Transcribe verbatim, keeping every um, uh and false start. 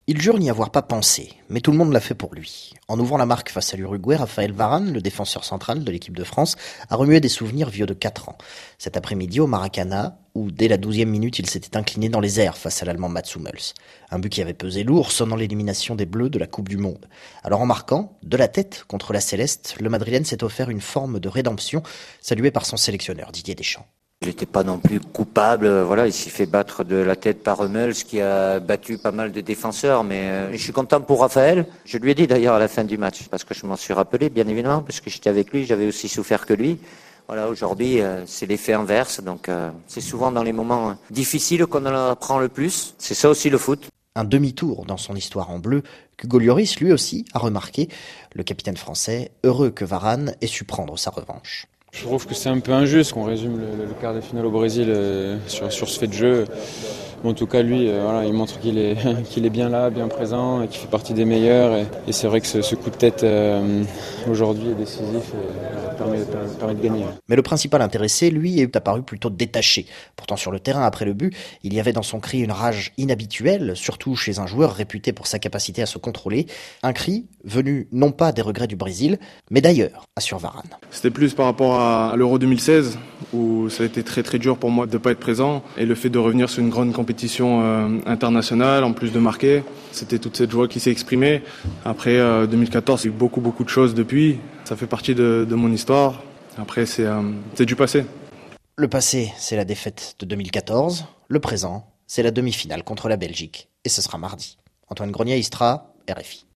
Il jure n'y avoir pas pensé, mais tout le monde l'a fait pour lui. En ouvrant la marque face à l'Uruguay, Raphaël Varane, le défenseur central de l'équipe de France, a remué des souvenirs vieux de quatre ans. Cet après-midi au Maracana, où dès la douzième minute il s'était incliné dans les airs face à l'Allemand Mats Hummels. Un but qui avait pesé lourd, sonnant l'élimination des Bleus de la Coupe du Monde. Alors en marquant, de la tête contre la Céleste, le Madrilène s'est offert une forme de rédemption, saluée par son sélectionneur Didier Deschamps. Il n'était pas non plus coupable, voilà, il s'est fait battre de la tête par Hummels qui a battu pas mal de défenseurs, mais euh, je suis content pour Raphaël. Je lui ai dit d'ailleurs à la fin du match, parce que je m'en suis rappelé bien évidemment, parce que j'étais avec lui, j'avais aussi souffert que lui. Voilà, aujourd'hui euh, c'est l'effet inverse, donc euh, c'est souvent dans les moments difficiles qu'on en apprend le plus, c'est ça aussi le foot. Un demi-tour dans son histoire en bleu, qu'Hugo Lloris lui aussi a remarqué, le capitaine français, heureux que Varane ait su prendre sa revanche. Je trouve que c'est un peu injuste qu'on résume le, le quart de finale au Brésil euh, sur, sur ce fait de jeu. Bon, en tout cas, lui, euh, voilà, il montre qu'il est, qu'il est bien là, bien présent, et qu'il fait partie des meilleurs. Et, et c'est vrai que ce, ce coup de tête euh, aujourd'hui est décisif et euh, permet, permet, permet de gagner. Mais le principal intéressé, lui, est apparu plutôt détaché. Pourtant, sur le terrain, après le but, il y avait dans son cri une rage inhabituelle, surtout chez un joueur réputé pour sa capacité à se contrôler. Un cri venu non pas des regrets du Brésil, mais d'ailleurs, assure Varane. C'était plus par rapport à l'Euro deux mille seize, où ça a été très très dur pour moi de ne pas être présent. Et le fait de revenir sur une grande compétition euh, internationale, en plus de marquer, c'était toute cette joie qui s'est exprimée. Après euh, deux mille quatorze, il y a eu beaucoup beaucoup de choses depuis. Ça fait partie de, de mon histoire. Après, c'est, euh, c'est du passé. Le passé, c'est la défaite de deux mille quatorze. Le présent, c'est la demi-finale contre la Belgique. Et ce sera mardi. Antoine Grenier, Istra, R F I.